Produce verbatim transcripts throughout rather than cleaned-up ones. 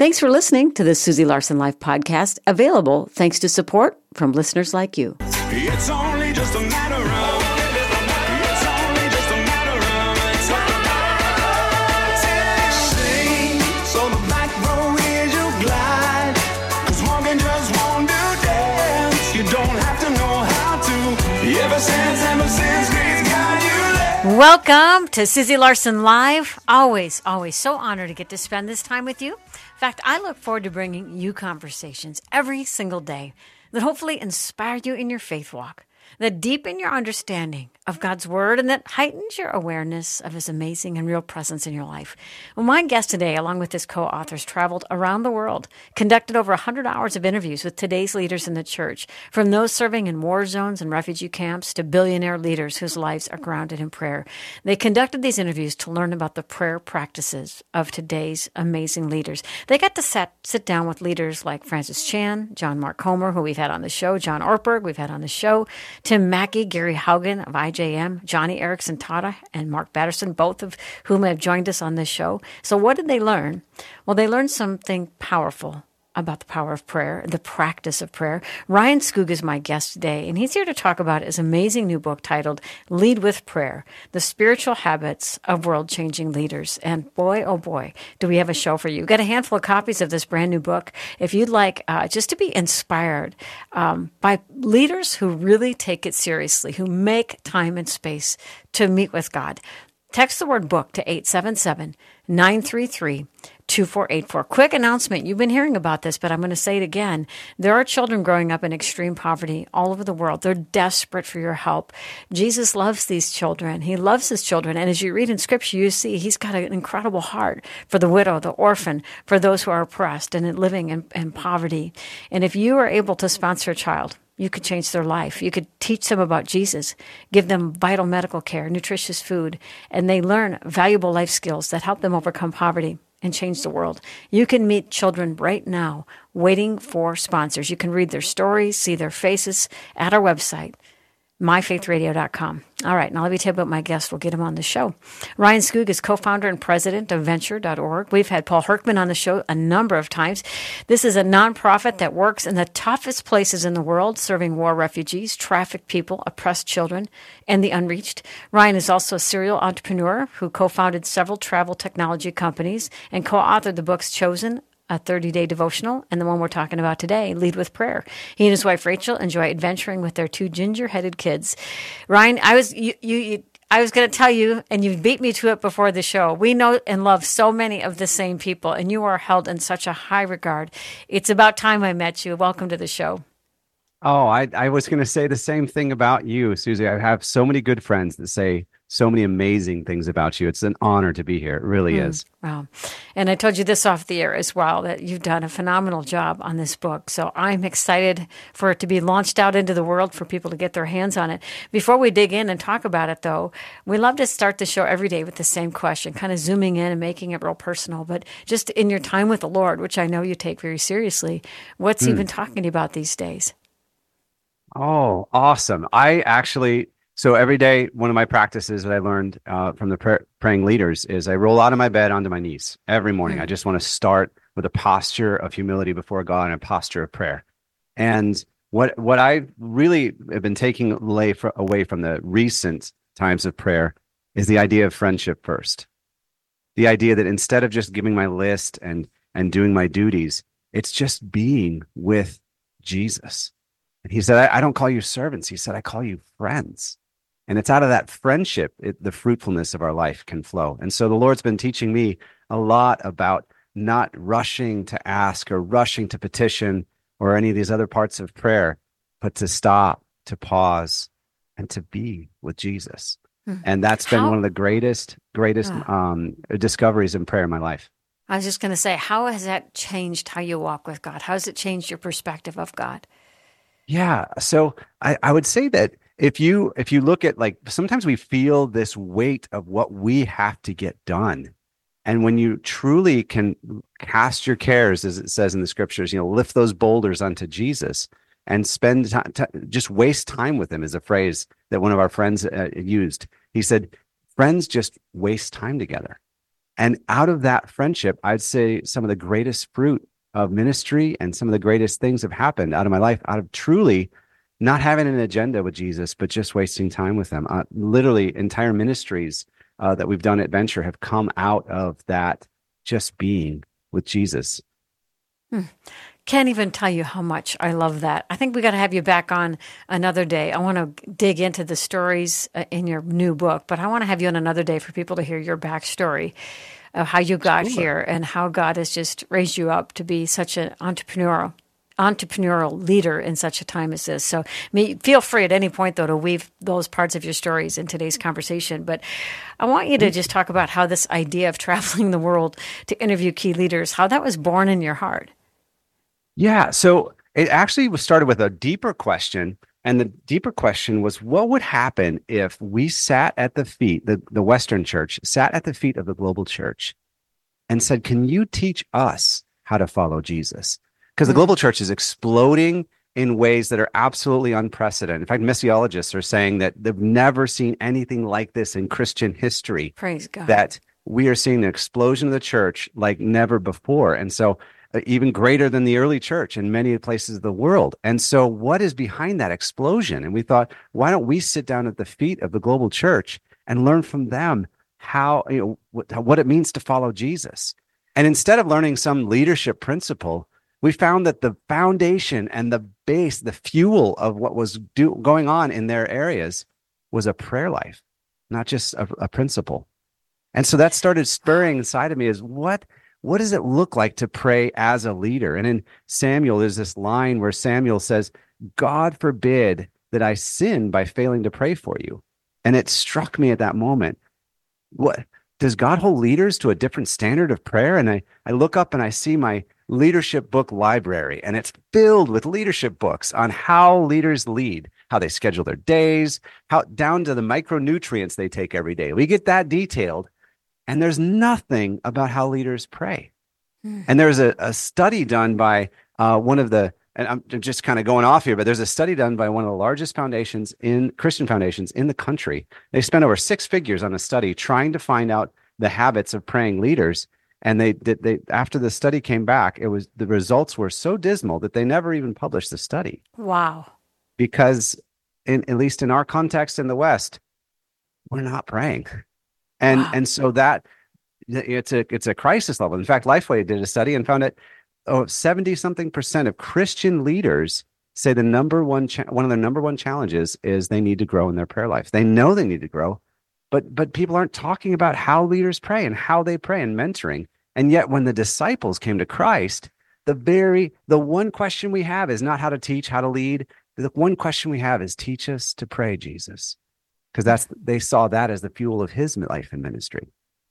Thanks for listening to the Susie Larson Life podcast, available thanks to support from listeners like you. It's only just a matter of It's only just a matter of Sing, so the back row is your glide. 'Cause walking just won't do dance. You don't have to know how to. Ever since, ever since, God's got you there. Welcome to Susie Larson Live. Always, always so honored to get to spend this time with you. In fact, I look forward to bringing you conversations every single day that hopefully inspire you in your faith walk, that deepen your understanding of God's Word, and that heightens your awareness of His amazing and real presence in your life. Well, my guest today, along with his co-authors, traveled around the world, conducted over one hundred hours of interviews with today's leaders in the church, from those serving in war zones and refugee camps to billionaire leaders whose lives are grounded in prayer. They conducted these interviews to learn about the prayer practices of today's amazing leaders. They got to sit, sit down with leaders like Francis Chan, John Mark Comer, who we've had on the show, John Ortberg, we've had on the show, Tim Mackie, Gary Haugen of I J M, Johnny Erickson Tata, and Mark Batterson, both of whom have joined us on this show. So what did they learn? Well, they learned something powerful about the power of prayer, the practice of prayer. Ryan Skoog is my guest today, and he's here to talk about his amazing new book titled Lead with Prayer, The Spiritual Habits of World-Changing Leaders. And boy, oh boy, do we have a show for you. We've got a handful of copies of this brand new book. If you'd like uh, just to be inspired um, by leaders who really take it seriously, who make time and space to meet with God, text the word book to eight seven seven, nine three three, two four eight four. Quick announcement. You've been hearing about this, but I'm going to say it again. There are children growing up in extreme poverty all over the world. They're desperate for your help. Jesus loves these children. He loves his children. And as you read in Scripture, you see he's got an incredible heart for the widow, the orphan, for those who are oppressed and living in, in poverty. And if you are able to sponsor a child, you could change their life. You could teach them about Jesus, give them vital medical care, nutritious food, and they learn valuable life skills that help them overcome poverty and change the world. You can meet children right now waiting for sponsors. You can read their stories, see their faces at our website, my faith radio dot com. All right, now let me tell you about my guest. We'll get him on the show. Ryan Skoog is co-founder and president of venture dot org. We've had Paul Herkman on the show a number of times. This is a nonprofit that works in the toughest places in the world, serving war refugees, trafficked people, oppressed children, and the unreached. Ryan is also a serial entrepreneur who co-founded several travel technology companies and co-authored the books Chosen, a thirty-day devotional, and the one we're talking about today, Lead with Prayer. He and his wife Rachel enjoy adventuring with their two ginger-headed kids. Ryan, I was you, you, you I was going to tell you, and you beat me to it before the show. We know and love so many of the same people, and you are held in such a high regard. It's about time I met you. Welcome to the show. Oh, I, I was going to say the same thing about you, Susie. I have so many good friends that say so many amazing things about you. It's an honor to be here. It really mm, is. Wow. And I told you this off the air as well, that you've done a phenomenal job on this book. So I'm excited for it to be launched out into the world for people to get their hands on it. Before we dig in and talk about it, though, we love to start the show every day with the same question, kind of zooming in and making it real personal. But just in your time with the Lord, which I know you take very seriously, what's mm. he been talking to you about these days? Oh, awesome. I actually... So every day, one of my practices that I learned uh, from the pray- praying leaders is I roll out of my bed onto my knees every morning. Mm. I just want to start with a posture of humility before God and a posture of prayer. And what what I really have been taking away, for, away from the recent times of prayer is the idea of friendship first. The idea that instead of just giving my list and and doing my duties, it's just being with Jesus. And he said, I, I don't call you servants. He said, I call you friends. And it's out of that friendship, it, the fruitfulness of our life can flow. And so the Lord's been teaching me a lot about not rushing to ask or rushing to petition or any of these other parts of prayer, but to stop, to pause, and to be with Jesus. Hmm. And that's been how, one of the greatest, greatest uh, um, discoveries in prayer in my life. I was just going to say, how has that changed how you walk with God? How has it changed your perspective of God? Yeah. So I, I would say that if you if you look at, like, sometimes we feel this weight of what we have to get done. And when you truly can cast your cares, as it says in the scriptures, you know, lift those boulders onto Jesus and spend time, t- just waste time with him is a phrase that one of our friends uh, used. He said, friends just waste time together. And out of that friendship, I'd say some of the greatest fruit of ministry and some of the greatest things have happened out of my life, out of truly not having an agenda with Jesus, but just wasting time with him. Uh, literally, entire ministries uh, that we've done at Venture have come out of that just being with Jesus. Hmm. Can't even tell you how much I love that. I think we got to have you back on another day. I want to dig into the stories uh, in your new book, but I want to have you on another day for people to hear your backstory of how you got Sure. here and how God has just raised you up to be such an entrepreneurial entrepreneurial leader in such a time as this. So me, feel free at any point, though, to weave those parts of your stories in today's conversation. But I want you to just talk about how this idea of traveling the world to interview key leaders, how that was born in your heart. Yeah. So it actually was started with a deeper question. And the deeper question was, what would happen if we sat at the feet, the, the Western church sat at the feet of the global church and said, can you teach us how to follow Jesus? Because the global church is exploding in ways that are absolutely unprecedented. In fact, missiologists are saying that they've never seen anything like this in Christian history. Praise God. That we are seeing an explosion of the church like never before. And so uh, even greater than the early church in many places of the world. And so what is behind that explosion? And we thought, why don't we sit down at the feet of the global church and learn from them how, you know, what, what it means to follow Jesus? And instead of learning some leadership principle, we found that the foundation and the base, the fuel of what was do, going on in their areas was a prayer life, not just a, a principle. And so that started spurring inside of me is what, what does it look like to pray as a leader? And in Samuel, there's this line where Samuel says, God forbid that I sin by failing to pray for you. And it struck me at that moment. What does God hold leaders to a different standard of prayer? And I, I look up and I see my leadership book library, and it's filled with leadership books on how leaders lead, how they schedule their days, how down to the micronutrients they take every day. We get that detailed, and there's nothing about how leaders pray. Mm. And there's a, a study done by uh, one of the, and I'm just kind of going off here, but there's a study done by one of the largest foundations in Christian foundations in the country. They spent over six figures on a study trying to find out the habits of praying leaders. And they did. They after the study came back, it was the results were so dismal that they never even published the study. Wow! Because, in, at least in our context in the West, we're not praying, and wow. and so that it's a it's a crisis level. In fact, Lifeway did a study and found that oh, seventy something percent of Christian leaders say the number one cha- one of their number one challenges is they need to grow in their prayer life. They know they need to grow, but but people aren't talking about how leaders pray and how they pray and mentoring. And yet when the disciples came to Christ, the very, the one question we have is not how to teach, how to lead. The one question we have is teach us to pray, Jesus. Because that's, they saw that as the fuel of his life and ministry.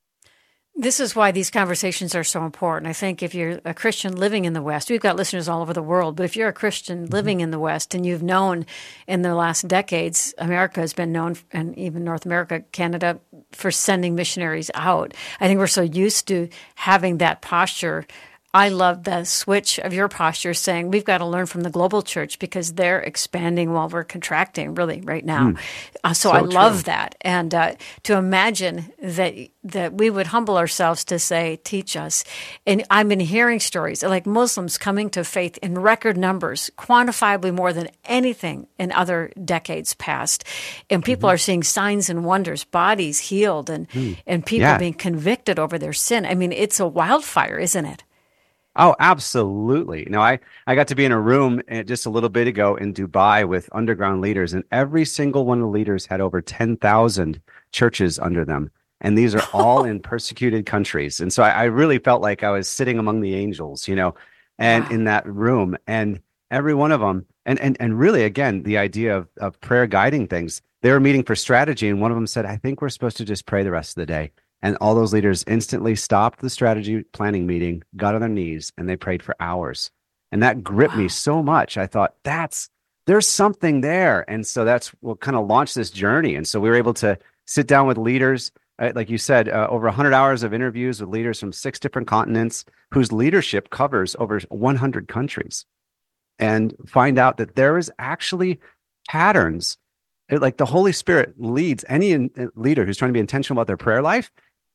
This is why these conversations are so important. I think if you're a Christian living in the West, we've got listeners all over the world, but if you're a Christian living in the West and you've known in the last decades, America has been known, and even North America, Canada, for sending missionaries out. I think we're so used to having that posture. I love the switch of your posture saying we've got to learn from the global church because they're expanding while we're contracting really right now. Mm. Uh, so, so I love true. that. And uh, to imagine that that we would humble ourselves to say, teach us. And I've been hearing stories like Muslims coming to faith in record numbers, quantifiably more than anything in other decades past. And people mm-hmm. are seeing signs and wonders, bodies healed, and, mm. and people yeah. being convicted over their sin. I mean, it's a wildfire, isn't it? Oh, absolutely. No, I, I got to be in a room just a little bit ago in Dubai with underground leaders, and every single one of the leaders had over ten thousand churches under them. And these are all in persecuted countries. And so I, I really felt like I was sitting among the angels, you know, and wow. in that room, and every one of them. And, and, and really, again, the idea of, of prayer guiding things. They were meeting for strategy, and one of them said, I think we're supposed to just pray the rest of the day. And all those leaders instantly stopped the strategy planning meeting, got on their knees, and they prayed for hours. And that gripped wow. me so much. I thought, that's, there's something there. And so that's what kind of launched this journey. And so we were able to sit down with leaders, uh, like you said, uh, over one hundred hours of interviews with leaders from six different continents whose leadership covers over one hundred countries, and find out that there is actually patterns. It, like the Holy Spirit leads any in, leader who's trying to be intentional about their prayer life.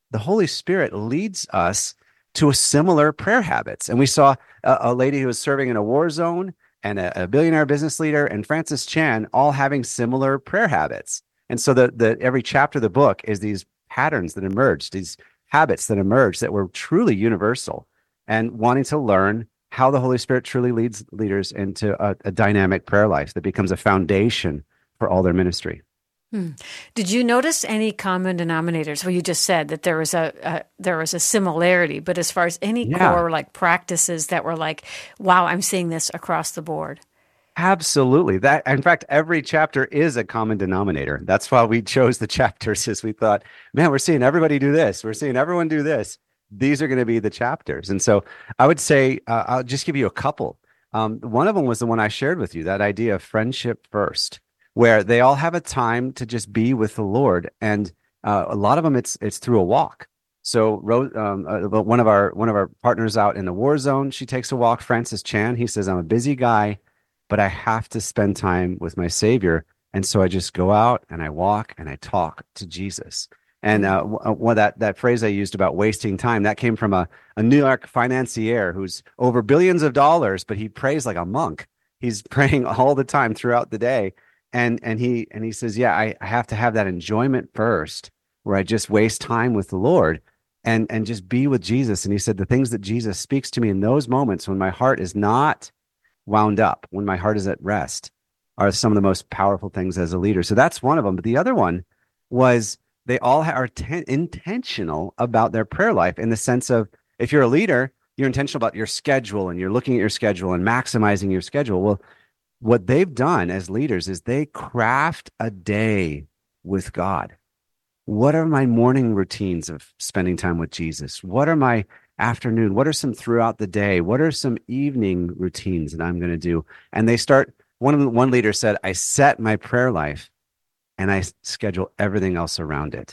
the Holy Spirit leads us to a similar prayer habits. And we saw a, a lady who was serving in a war zone and a, a billionaire business leader and Francis Chan all having similar prayer habits. And so the, the every chapter of the book is these patterns that emerged, these habits that emerged that were truly universal, and wanting to learn how the Holy Spirit truly leads leaders into a, a dynamic prayer life that becomes a foundation for all their ministry. Hmm. Did you notice any common denominators? Well, you just said that there was a, a there was a similarity, but as far as any Yeah. core like practices that were like, wow, I'm seeing this across the board. Absolutely. That, in fact, every chapter is a common denominator. That's why we chose the chapters, is we thought, man, we're seeing everybody do this. We're seeing everyone do this. These are going to be the chapters. And so I would say, uh, I'll just give you a couple. Um, one of them was the one I shared with you, that idea of friendship first, where they all have a time to just be with the Lord. And uh, a lot of them, it's it's through a walk. So Rose, um, uh, one of our one of our partners out in the war zone, she takes a walk, Francis Chan. He says, I'm a busy guy, but I have to spend time with my Savior. And so I just go out and I walk and I talk to Jesus. And uh, what that, that phrase I used about wasting time, that came from a, a New York financier who's over billions of dollars, but he prays like a monk. He's praying all the time throughout the day. And and he and he says, yeah, I, I have to have that enjoyment first, where I just waste time with the Lord and, and just be with Jesus. And he said, the things that Jesus speaks to me in those moments when my heart is not wound up, when my heart is at rest, are some of the most powerful things as a leader. So that's one of them. But the other one was they all are ten- intentional about their prayer life, in the sense of, if you're a leader, you're intentional about your schedule and you're looking at your schedule and maximizing your schedule. Well, what they've done as leaders is they craft a day with God. What are my morning routines of spending time with Jesus? What are my afternoon? What are some throughout the day? What are some evening routines that I'm going to do? And they start, one of the, one leader said, I set my prayer life and I schedule everything else around it.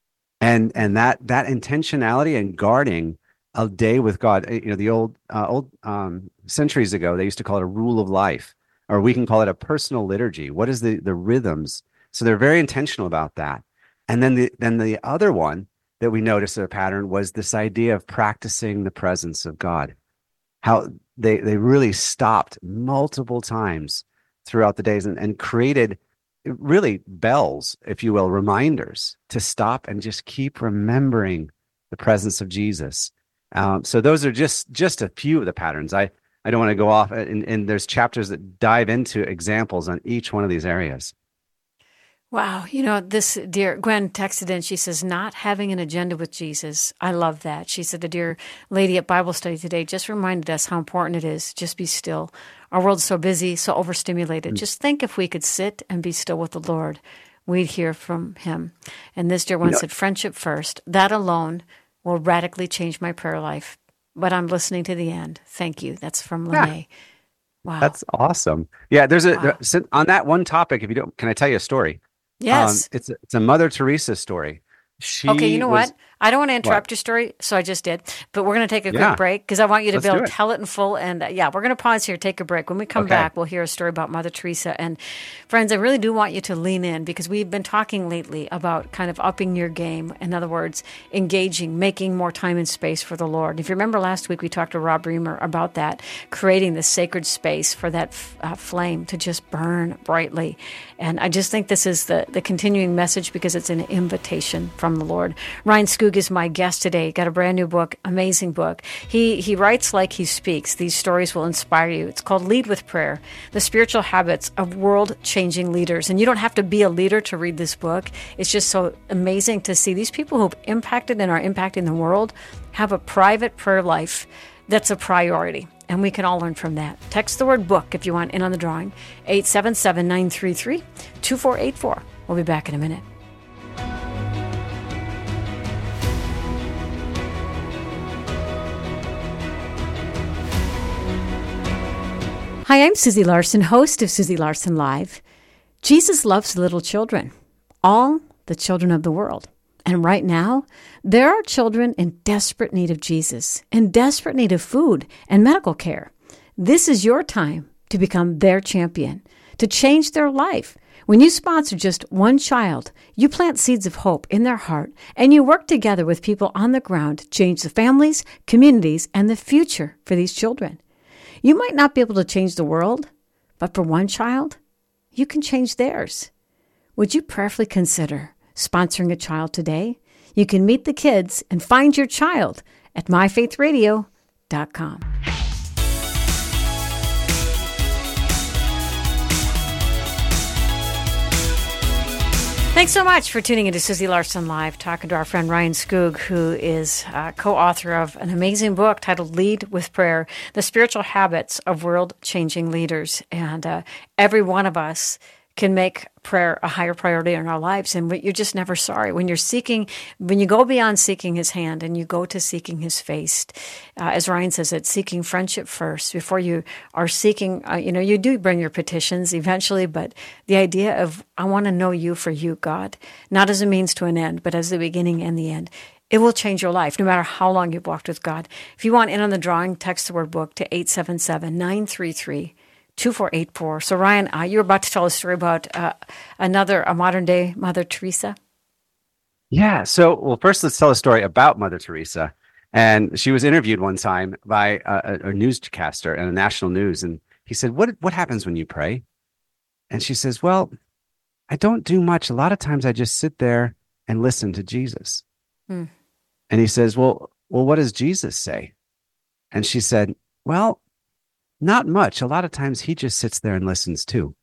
And and that that intentionality and guarding a day with God, you know, the old uh, old um, centuries ago, they used to call it a rule of life, or we can call it a personal liturgy. What is the the rhythms? So they're very intentional about that. And then the then the other one that we noticed a pattern was this idea of practicing the presence of God. How they they really stopped multiple times throughout the days and, and created really bells, if you will, reminders to stop and just keep remembering the presence of Jesus. Um, so those are just just a few of the patterns. I, I don't want to go off, and, and there's chapters that dive into examples on each one of these areas. Wow. You know, this dear Gwen texted in. She says, not having an agenda with Jesus. I love that. She said, a dear lady at Bible study today just reminded us how important it is. Just be still. Our world's so busy, so overstimulated. Mm. Just think, if we could sit and be still with the Lord, we'd hear from him. And this dear one you know, said, friendship first. That alone will radically change my prayer life. But I'm listening to the end. Thank you. That's from Lene. Yeah. Wow. That's awesome. Yeah, there's a, wow. there, on that one topic, if you don't, can I tell you a story? Yes. Um, it's, a, it's a Mother Teresa story. She okay, you know was, what? I don't want to interrupt what? your story, so I just did. But we're going to take a quick yeah. break because I want you to Let's be able do to it. tell it in full. And uh, yeah, we're going to pause here, take a break. When we come okay. back, we'll hear a story about Mother Teresa. And friends, I really do want you to lean in, because we've been talking lately about kind of upping your game. In other words, engaging, making more time and space for the Lord. If you remember last week, we talked to Rob Reamer about that, creating this sacred space for that f- uh, flame to just burn brightly. And I just think this is the, the continuing message, because it's an invitation from the Lord. Ryan Skoog is my guest today. Got a brand new book, amazing book. He he writes like he speaks. These stories will inspire you. It's called Lead with Prayer, The Spiritual Habits of World-Changing Leaders. And you don't have to be a leader to read this book. It's just so amazing to see these people who've impacted and are impacting the world have a private prayer life that's a priority. And we can all learn from that. Text the word book if you want in on the drawing. eight seven seven, nine three three, two four eight four. We'll be back in a minute. Hi, I'm Susie Larson, host of Susie Larson Live. Jesus loves little children, all the children of the world. And right now, there are children in desperate need of Jesus, in desperate need of food and medical care. This is your time to become their champion, to change their life When you sponsor just one child, you plant seeds of hope in their heart, and you work together with people on the ground to change the families, communities, and the future for these children. You might not be able to change the world, but for one child, you can change theirs. Would you prayerfully consider sponsoring a child today? You can meet the kids and find your child at my faith radio dot com. Thanks so much for tuning into Susie Larson Live, talking to our friend Ryan Skoog, who is uh, co-author of an amazing book titled Lead with Prayer, The Spiritual Habits of World-Changing Leaders. And uh, every one of us can make prayer a higher priority in our lives. And you're just never sorry. When you're seeking, when you go beyond seeking his hand and you go to seeking his face, uh, as Ryan says, it's seeking friendship first before you are seeking, uh, you know, you do bring your petitions eventually, but the idea of, I want to know you for you, God, not as a means to an end, but as the beginning and the end. It will change your life, no matter how long you've walked with God. If you want in on the drawing, text the word book to eight seven seven, nine three three, two four eight four. So, Ryan, uh, you were about to tell a story about uh, another, a modern-day Mother Teresa. Yeah. So, well, first let's tell a story about Mother Teresa. And she was interviewed one time by a, a newscaster in the national news. And he said, what, what happens when you pray? And she says, well, I don't do much. A lot of times I just sit there and listen to Jesus. Hmm. And he says, well, well, what does Jesus say? And she said, well, not much. A lot of times he just sits there and listens too.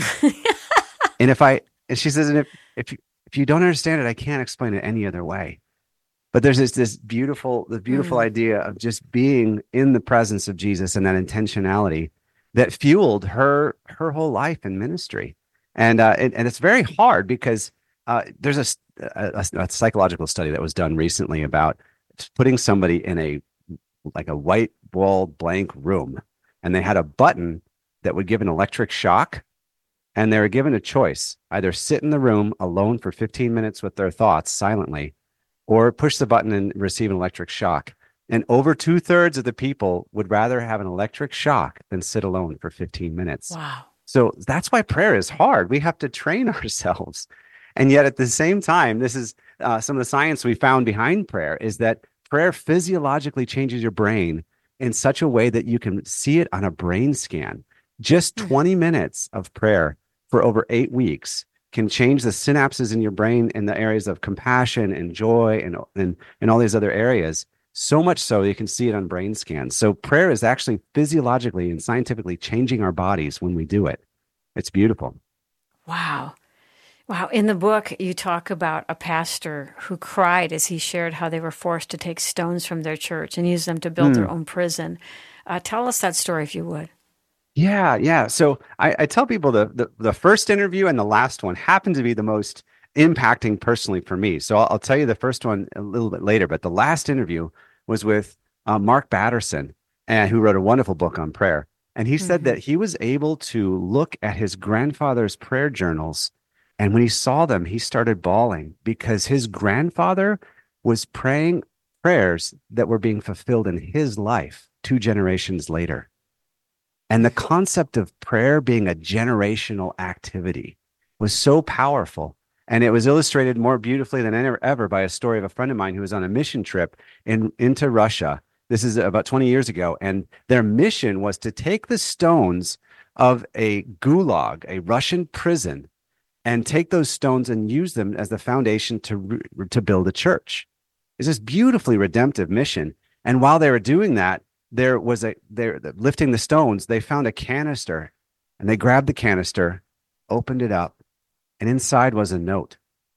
and if I, and she says, and if, if, you, if you don't understand it, I can't explain it any other way. But there's this, this beautiful, the beautiful mm. idea of just being in the presence of Jesus and that intentionality that fueled her, her whole life and ministry. And, uh, and, and it's very hard because uh, there's a, a, a psychological study that was done recently about putting somebody in a, like a white wall blank room. And they had a button that would give an electric shock. And they were given a choice, either sit in the room alone for fifteen minutes with their thoughts silently, or push the button and receive an electric shock. And over two thirds of the people would rather have an electric shock than sit alone for fifteen minutes. Wow. So that's why prayer is hard. We have to train ourselves. And yet at the same time, this is uh, some of the science we found behind prayer is that prayer physiologically changes your brain in such a way that you can see it on a brain scan. Just twenty minutes of prayer for over eight weeks can change the synapses in your brain in the areas of compassion and joy and, and, and all these other areas, so much so you can see it on brain scans. So prayer is actually physiologically and scientifically changing our bodies when we do it. It's beautiful. Wow. Wow. In the book, you talk about a pastor who cried as he shared how they were forced to take stones from their church and use them to build mm. their own prison. Uh, tell us that story, if you would. Yeah, yeah. So I, I tell people the, the the first interview and the last one happened to be the most impacting personally for me. So I'll, I'll tell you the first one a little bit later, but the last interview was with uh, Mark Batterson, and who wrote a wonderful book on prayer. And he mm-hmm. said that he was able to look at his grandfather's prayer journals. And when he saw them, he started bawling because his grandfather was praying prayers that were being fulfilled in his life two generations later. And the concept of prayer being a generational activity was so powerful. And it was illustrated more beautifully than ever, ever by a story of a friend of mine who was on a mission trip in, into Russia. This is about twenty years ago. And their mission was to take the stones of a gulag, a Russian prison, and take those stones and use them as the foundation to, to build a church. It's this beautifully redemptive mission. And while they were doing that, there was a, they're lifting the stones, they found a canister, and they grabbed the canister, opened it up, and inside was a note.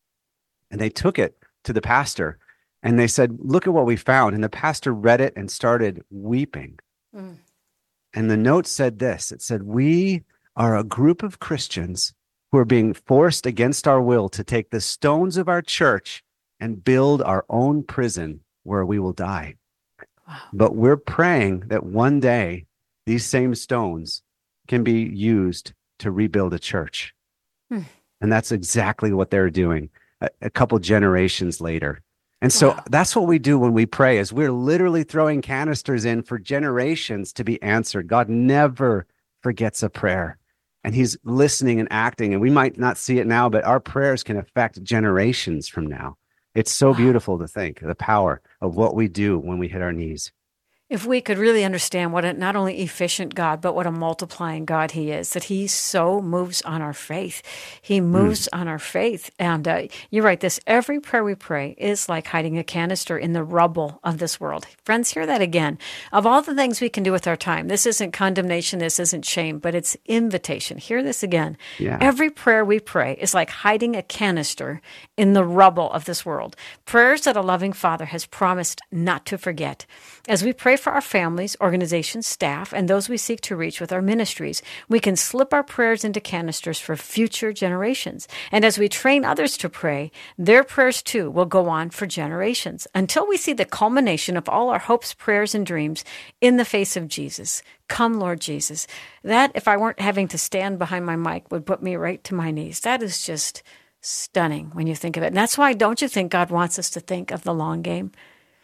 And they took it to the pastor, and they said, look at what we found. And the pastor read it and started weeping. Mm. And the note said this, it said, we are a group of Christians who are being forced against our will to take the stones of our church and build our own prison where we will die. Wow. But we're praying that one day these same stones can be used to rebuild a church. Hmm. And that's exactly what they're doing a, a couple generations later. And so wow. that's what we do when we pray, is we're literally throwing canisters in for generations to be answered. God never forgets a prayer. and he's listening and acting. And we might not see it now, but our prayers can affect generations from now. It's so beautiful to think the power of what we do when we hit our knees. If we could really understand what a not only efficient God, but what a multiplying God he is, that he so moves on our faith. He moves mm. on our faith. And uh, you're right, this every prayer we pray is like hiding a canister in the rubble of this world. Friends, hear that again. Of all the things we can do with our time, this isn't condemnation, this isn't shame, but it's invitation. Hear this again. Yeah. Every prayer we pray is like hiding a canister in the rubble of this world. Prayers that a loving Father has promised not to forget. As we pray for our families, organizations, staff, and those we seek to reach with our ministries, we can slip our prayers into canisters for future generations. And as we train others to pray, their prayers too will go on for generations until we see the culmination of all our hopes, prayers, and dreams in the face of Jesus. Come, Lord Jesus. That, if I weren't having to stand behind my mic, would put me right to my knees. That is just stunning when you think of it. And that's why, don't you think God wants us to think of the long game?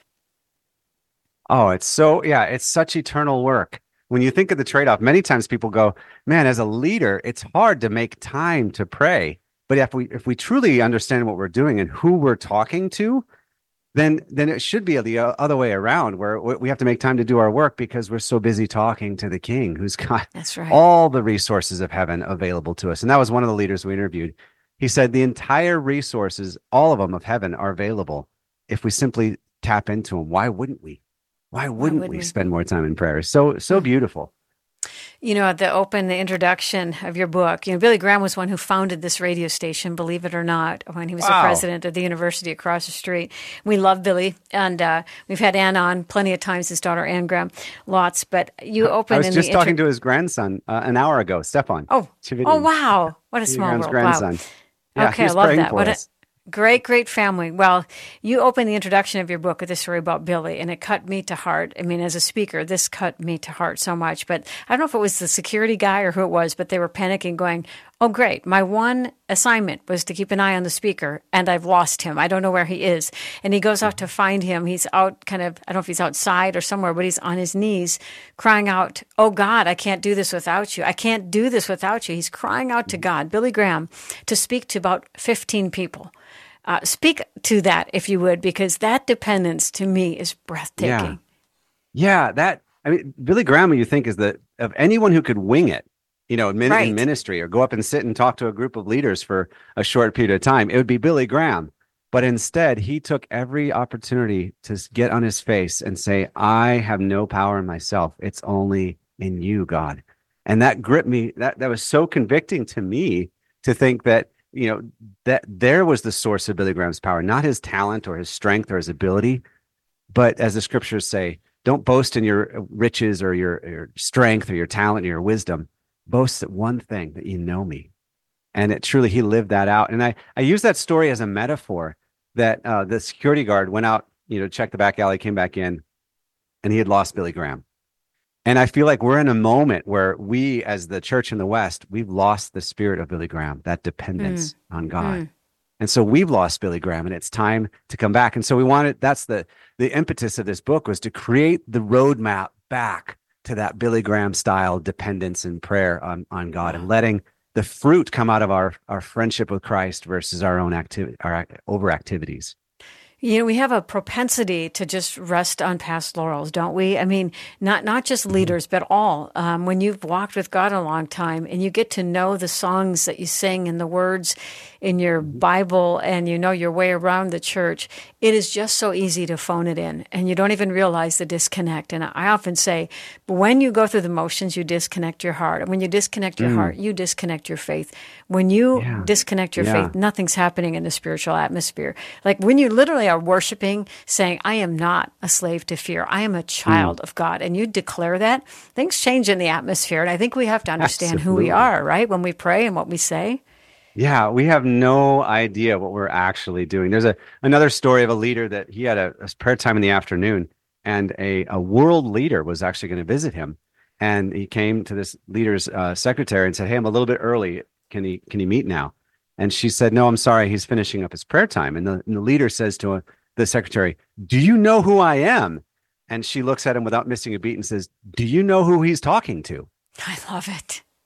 Oh, it's so, yeah, it's such eternal work. When you think of the trade-off, many times people go, man, as a leader, it's hard to make time to pray. But if we if we truly understand what we're doing and who we're talking to, then then it should be the other way around, where we have to make time to do our work because we're so busy talking to the King who's got That's right. all the resources of heaven available to us. And that was one of the leaders we interviewed. He said the entire resources, all of them of heaven, are available if we simply tap into them. Why wouldn't we? Why wouldn't, wouldn't we we? spend more time in prayer? So, so beautiful. You know, at the open, the introduction of your book, you know, Billy Graham was one who founded this radio station, believe it or not, when he was Wow. the president of the university across the street. We love Billy, and uh, we've had Ann on plenty of times, his daughter Ann Graham, lots. But you opened I was in just the talking intro- to his grandson uh, an hour ago, Stefan. Oh, Chividian. oh, wow. What a Billy small Graham's world. grandson. Wow. Yeah, Okay, he was I love praying that. for What a us. great, great family. Well, you opened the introduction of your book with a story about Billy, and it cut me to heart. I mean, as a speaker, this cut me to heart so much. But I don't know if it was the security guy or who it was, but they were panicking, going, oh, great. My one assignment was to keep an eye on the speaker, and I've lost him. I don't know where he is. And he goes out to find him. He's out kind of, I don't know if he's outside or somewhere, but he's on his knees crying out, oh, God, I can't do this without you. I can't do this without you. He's crying out to God, Billy Graham, to speak to about fifteen people. Uh, speak to that, if you would, because that dependence to me is breathtaking. Yeah. yeah, that, I mean, Billy Graham, you think, is the, of anyone who could wing it, you know, in, Right. in ministry or go up and sit and talk to a group of leaders for a short period of time, it would be Billy Graham. But instead, he took every opportunity to get on his face and say, I have no power in myself. It's only in you, God. And that gripped me. That, that was so convicting to me to think that, you know, that there was the source of Billy Graham's power, not his talent or his strength or his ability, but as the scriptures say, don't boast in your riches or your, your strength or your talent or your wisdom. Boast at one thing, that you know me. And it truly, he lived that out. And I, I use that story as a metaphor that uh, the security guard went out, you know, checked the back alley, came back in, and he had lost Billy Graham. And I feel like we're in a moment where we, as the church in the West, we've lost the spirit of Billy Graham, that dependence mm. on God. Mm. And so we've lost Billy Graham, and it's time to come back. And so we wanted, that's the, the impetus of this book, was to create the roadmap back to that Billy Graham style dependence and prayer on, on God, and letting the fruit come out of our, our friendship with Christ versus our own activity, our over activities. You know, we have a propensity to just rest on past laurels, don't we? I mean, not not just leaders, but all. Um, when you've walked with God a long time and you get to know the songs that you sing and the words in your Bible, and you know your way around the church, it is just so easy to phone it in, and you don't even realize the disconnect. And I often say, when you go through the motions, you disconnect your heart. And when you disconnect your mm. heart, you disconnect your faith. When you yeah. disconnect your yeah. faith, nothing's happening in the spiritual atmosphere. Like when you literally are worshiping, saying, I am not a slave to fear. I am a child mm. of God. And you declare that, things change in the atmosphere. And I think we have to understand Absolutely. Who we are, right? When we pray and what we say. Yeah, we have no idea what we're actually doing. There's a another story of a leader that he had a, a prayer time in the afternoon, and a, a world leader was actually going to visit him. And he came to this leader's uh, secretary and said, hey, I'm a little bit early. Can he can he meet now? And she said, no, I'm sorry. He's finishing up his prayer time. And the, and the leader says to the secretary, do you know who I am? And she looks at him without missing a beat and says, do you know who he's talking to? I love it.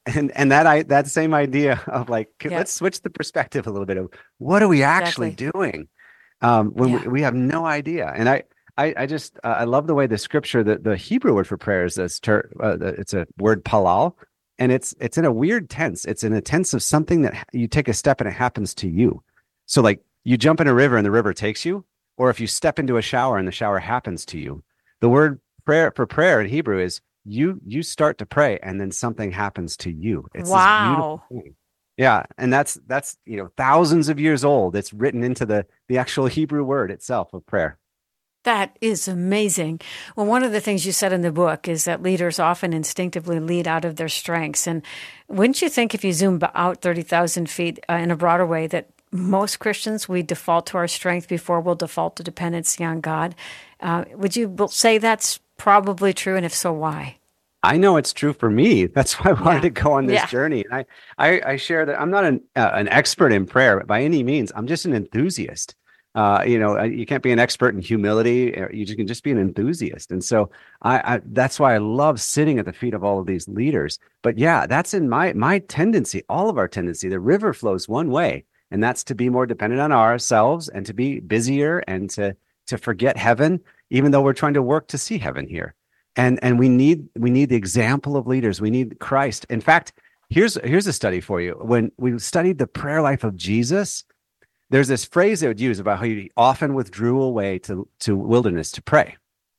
And and that I that same idea of like, Yeah. let's switch the perspective a little bit of what are we actually Exactly. doing um, when Yeah. we, we have no idea. And I I, I just uh, I love the way the scripture, the, the Hebrew word for prayer is this ter, uh, it's a word palal, and it's it's in a weird tense. It's in a tense of something that ha- you take a step and it happens to you. So like you jump in a river and the river takes you, or if you step into a shower and the shower happens to you. The word prayer for prayer in Hebrew is you you start to pray and then something happens to you. It's this beautiful Wow. thing. Yeah, and that's that's you know thousands of years old. It's written into the the actual Hebrew word itself of prayer. That is amazing. Well, one of the things you said in the book is that leaders often instinctively lead out of their strengths. And wouldn't you think if you zoom b- out thirty thousand feet uh, in a broader way that most Christians, we default to our strength before we'll default to dependency on God? Uh, would you b- say that's probably true? And if so, why? I know it's true for me. That's why I wanted Yeah. to go on this Yeah. journey. And I, I, I share that I'm not an uh, an expert in prayer by any means. I'm just an enthusiast. Uh, you know, you can't be an expert in humility. You just can just be an enthusiast. And so I, I, that's why I love sitting at the feet of all of these leaders. But yeah, that's in my my tendency, all of our tendency. The river flows one way, and that's to be more dependent on ourselves and to be busier and to to forget heaven, even though we're trying to work to see heaven here. And and we need we need the example of leaders. We need Christ. In fact, here's here's a study for you. When we studied the prayer life of Jesus, there's this phrase they would use about how he often withdrew away to, to wilderness to pray.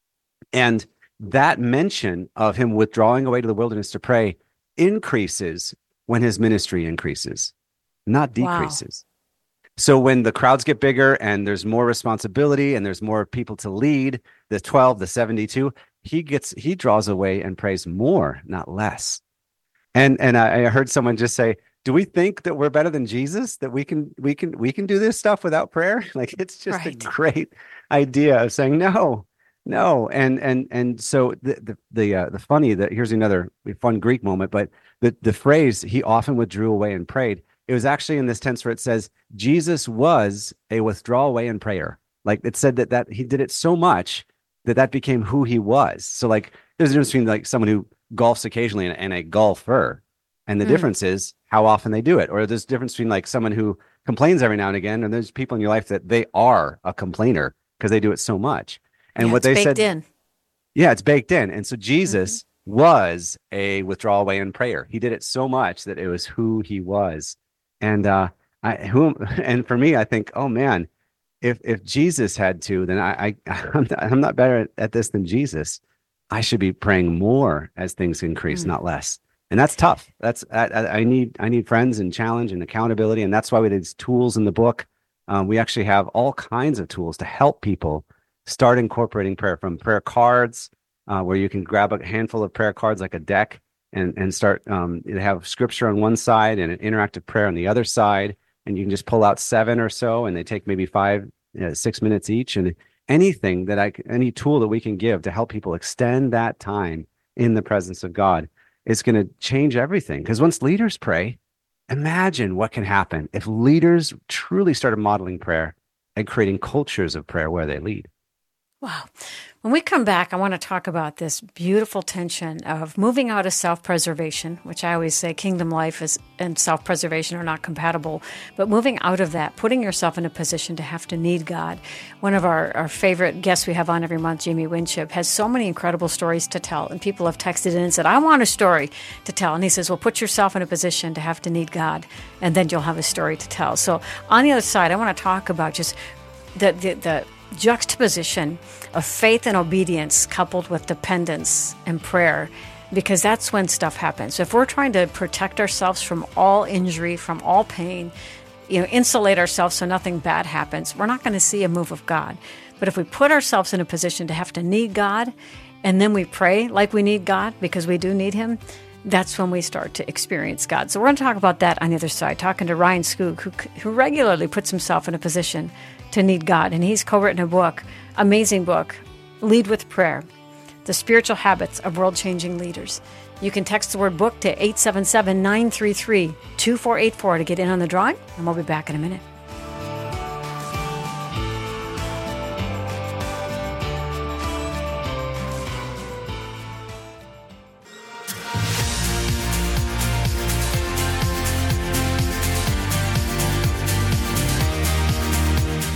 And that mention of him withdrawing away to the wilderness to pray increases when his ministry increases, not Wow. decreases. So when the crowds get bigger and there's more responsibility and there's more people to lead, the twelve, the seventy-two, he gets he draws away and prays more, not less. And and I, I heard someone just say, do we think that we're better than Jesus? That we can we can we can do this stuff without prayer? Like it's just Right. a great idea of saying no, no. And and and so the the the uh, the funny that here's another fun Greek moment, but the the phrase he often withdrew away and prayed. It was actually in this tense where it says Jesus was a withdrawal away in prayer. Like it said that that he did it so much that that became who he was. So like there's a difference between like someone who golfs occasionally and, and a golfer. And the Mm. difference is how often they do it. Or there's a difference between like someone who complains every now and again, and there's people in your life that they are a complainer because they do it so much. And Yeah, what it's they baked said, in. yeah, it's baked in. And so Jesus was a withdrawal away in prayer. He did it so much that it was who he was. And uh, I who and for me, I think, oh man, if if Jesus had to, then I, I I'm not, I'm not better at, at this than Jesus. I should be praying more as things increase, Mm. not less. And that's tough. That's I, I I need I need friends and challenge and accountability, and that's why we did these tools in the book. Um, we actually have all kinds of tools to help people start incorporating prayer, from prayer cards, uh, where you can grab a handful of prayer cards like a deck and and start um, you have scripture on one side and an interactive prayer on the other side, and you can just pull out seven or so, and they take maybe five, you know, six minutes each, and anything that I c- any tool that we can give to help people extend that time in the presence of God is going to change everything. Because once leaders pray, imagine what can happen if leaders truly started modeling prayer and creating cultures of prayer where they lead. Wow. When we come back, I want to talk about this beautiful tension of moving out of self-preservation, which I always say kingdom life is and self-preservation are not compatible, but moving out of that, putting yourself in a position to have to need God. One of our, our favorite guests we have on every month, Jamie Winship, has so many incredible stories to tell, and people have texted in and said, I want a story to tell. And he says, well, put yourself in a position to have to need God, and then you'll have a story to tell. So on the other side, I want to talk about just the the, the juxtaposition of faith and obedience coupled with dependence and prayer, because that's when stuff happens. So if we're trying to protect ourselves from all injury, from all pain, you know, insulate ourselves so nothing bad happens, we're not going to see a move of God. But if we put ourselves in a position to have to need God, and then we pray like we need God because we do need him, that's when we start to experience God. So we're going to talk about that on the other side, talking to Ryan Skoog, who, who regularly puts himself in a position to need God. And he's co-written a book, amazing book, Lead with Prayer, The Spiritual Habits of World-Changing Leaders. You can text the word book to eight seven seven, nine three three, two four eight four to get in on the drawing, and we'll be back in a minute.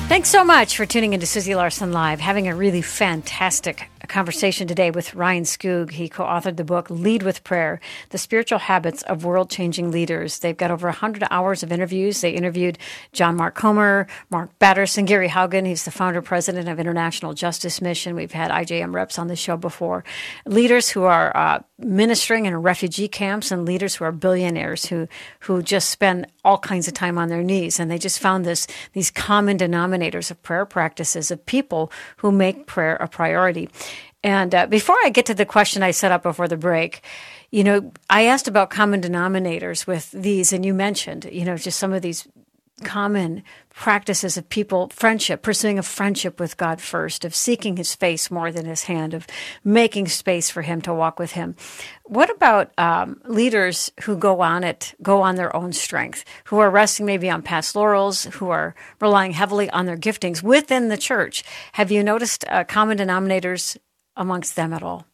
Thanks so much for tuning into Susie Larson Live. Having a really fantastic conversation today with Ryan Skoog. He co-authored the book Lead with Prayer, The Spiritual Habits of World-Changing Leaders. They've got over one hundred hours of interviews. They interviewed John Mark Comer, Mark Batterson, Gary Haugen. He's the founder president of International Justice Mission. We've had I J M reps on the show before. Leaders who are uh, ministering in refugee camps and leaders who are billionaires who who just spend all kinds of time on their knees. And they just found this these common denominators of prayer practices of people who make prayer a priority. And uh, before I get to the question I set up before the break, you know, I asked about common denominators with these, and you mentioned, you know, just some of these common practices of people, friendship, pursuing a friendship with God first, of seeking his face more than his hand, of making space for him to walk with him. What about um, leaders who go on it, go on their own strength, who are resting maybe on past laurels, who are relying heavily on their giftings within the church? Have you noticed uh, common denominators amongst them at all?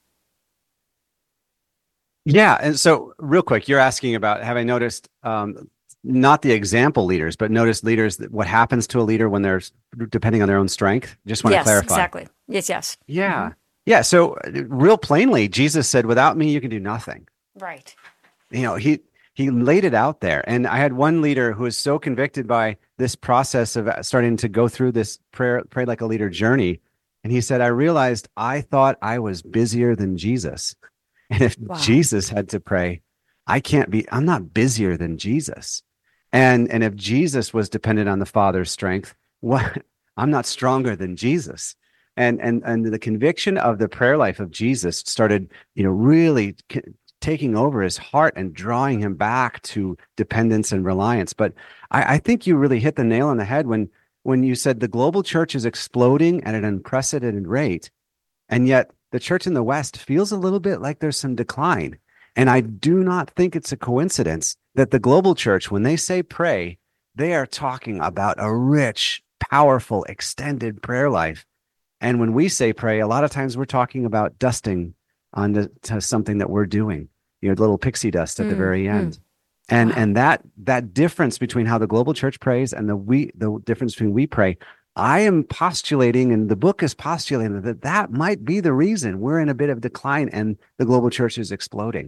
Yeah. And so real quick, you're asking about, have I noticed, um, not the example leaders, but notice leaders, that what happens to a leader when they're depending on their own strength? Just want yes, to clarify. Exactly. Yes, yes. Yeah. Mm-hmm. Yeah. So real plainly, Jesus said, without me, you can do nothing. Right. You know, he, he laid it out there. And I had one leader who was so convicted by this process of starting to go through this prayer, pray like a leader journey. And he said, I realized I thought I was busier than Jesus. And if wow. Jesus had to pray, I can't be, I'm not busier than Jesus. And, and if Jesus was dependent on the Father's strength, what, I'm not stronger than Jesus. And, and, and the conviction of the prayer life of Jesus started, you know, really c- taking over his heart and drawing him back to dependence and reliance. But I, I think you really hit the nail on the head when, when you said the global church is exploding at an unprecedented rate, and yet the church in the West feels a little bit like there's some decline. And I do not think it's a coincidence that the global church, when they say pray, they are talking about a rich, powerful, extended prayer life. And when we say pray, a lot of times we're talking about dusting onto to something that we're doing, you know, little pixie dust at mm, the very end. Mm. And wow. and that that difference between how the global church prays and the we the difference between we pray, I am postulating, and the book is postulating, that that might be the reason we're in a bit of decline and the global church is exploding.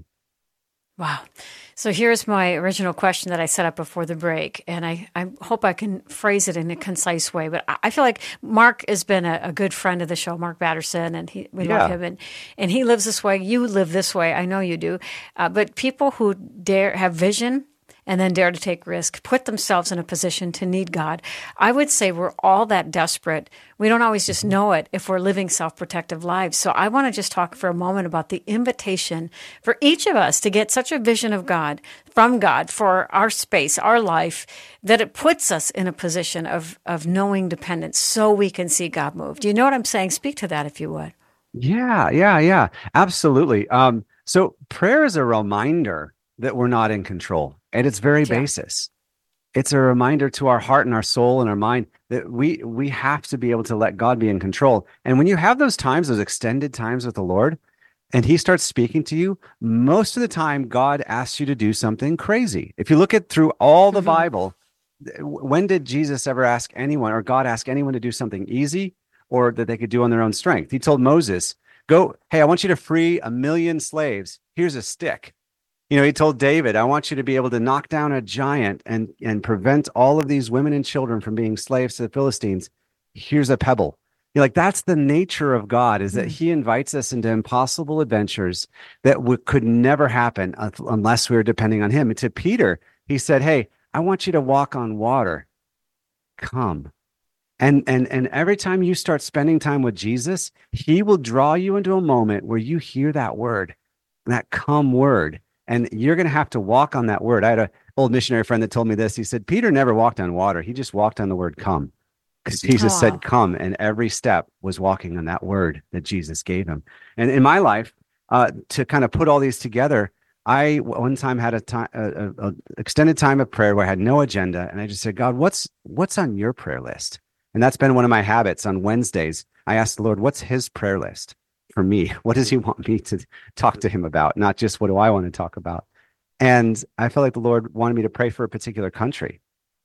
Wow. So here's my original question that I set up before the break, and I, I hope I can phrase it in a concise way. But I feel like Mark has been a, a good friend of the show, Mark Batterson, and he, we yeah. love him. And, and he lives this way. You live this way. I know you do. Uh, but people who dare have vision and then dare to take risk, put themselves in a position to need God. I would say we're all that desperate. We don't always just know it if we're living self-protective lives. So I want to just talk for a moment about the invitation for each of us to get such a vision of God, from God, for our space, our life, that it puts us in a position of, of knowing dependence so we can see God move. Do you know what I'm saying? Speak to that if you would. Yeah, yeah, yeah, absolutely. Um, so prayer is a reminder that we're not in control. At its very yeah. basis, it's a reminder to our heart and our soul and our mind that we we have to be able to let God be in control. And when you have those times, those extended times with the Lord, and he starts speaking to you, most of the time, God asks you to do something crazy. If you look at through all the mm-hmm. Bible, when did Jesus ever ask anyone, or God ask anyone to do something easy or that they could do on their own strength? He told Moses, go, hey, I want you to free a million slaves. Here's a stick. You know, he told David, I want you to be able to knock down a giant and, and prevent all of these women and children from being slaves to the Philistines. Here's a pebble. You're like, that's the nature of God, is that he invites us into impossible adventures that w- could never happen uh, unless we were depending on him. And to Peter, he said, hey, I want you to walk on water. Come. And, and, and every time you start spending time with Jesus, he will draw you into a moment where you hear that word, that come word. And you're going to have to walk on that word. I had an old missionary friend that told me this. He said, Peter never walked on water. He just walked on the word come. Because Jesus oh, wow. said come, and every step was walking on that word that Jesus gave him. And in my life, uh, to kind of put all these together, I one time had a time, a, a, a extended time of prayer where I had no agenda. And I just said, God, what's what's on your prayer list? And that's been one of my habits on Wednesdays. I asked the Lord, what's his prayer list for me? What does he want me to talk to him about? Not just what do I want to talk about? And I felt like the Lord wanted me to pray for a particular country.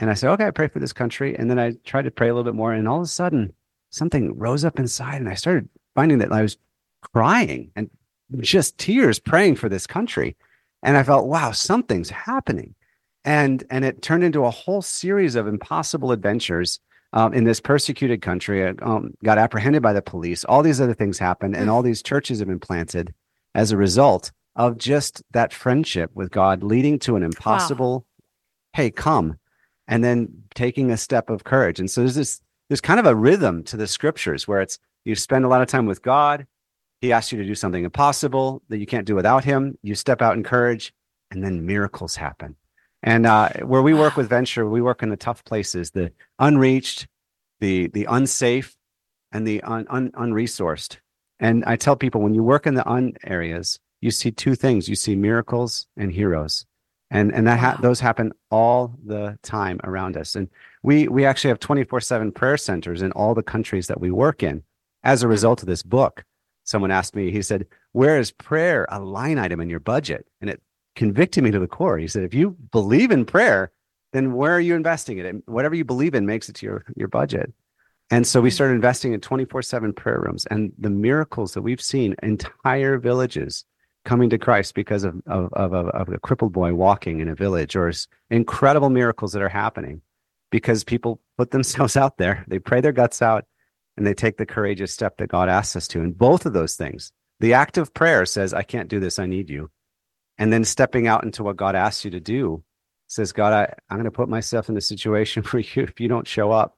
And I said, okay, I pray for this country. And then I tried to pray a little bit more. And all of a sudden, something rose up inside. And I started finding that I was crying and just tears praying for this country. And I felt, wow, something's happening. And, and it turned into a whole series of impossible adventures um, in this persecuted country. I um, got apprehended by the police. All these other things happened. And all these churches have been planted as a result of just that friendship with God, leading to an impossible, wow. hey, come. And then taking a step of courage. And so there's this, there's kind of a rhythm to the scriptures where it's, you spend a lot of time with God. He asks you to do something impossible that you can't do without him. You step out in courage, and then miracles happen. And uh, where we work with Venture, we work in the tough places, the unreached, the the unsafe, and the un, un, unresourced. And I tell people, when you work in the un areas, you see two things. You see miracles and heroes. And and that ha- those happen all the time around us. And we we actually have twenty-four seven prayer centers in all the countries that we work in as a result of this book. Someone asked me, he said, where is prayer a line item in your budget? And it convicted me to the core. He said, if you believe in prayer, then where are you investing it? And whatever you believe in makes it to your, your budget. And so we started investing in twenty-four seven prayer rooms, and the miracles that we've seen, entire villages coming to Christ because of, of, of, of a crippled boy walking in a village, or incredible miracles that are happening because people put themselves out there. They pray their guts out, and they take the courageous step that God asks us to. And both of those things, the act of prayer says, I can't do this, I need you. And then stepping out into what God asks you to do says, God, I, I'm going to put myself in the situation where you, if you don't show up,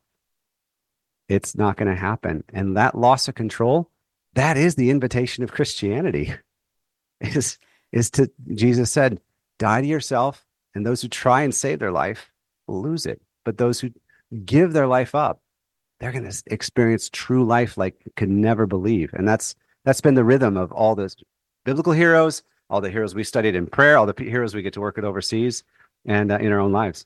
it's not going to happen. And that loss of control, that is the invitation of Christianity. Is, is to, Jesus said, die to yourself, and those who try and save their life will lose it. But those who give their life up, they're going to experience true life like could never believe. And that's that's been the rhythm of all the biblical heroes, all the heroes we studied in prayer, all the p- heroes we get to work with overseas and uh, in our own lives.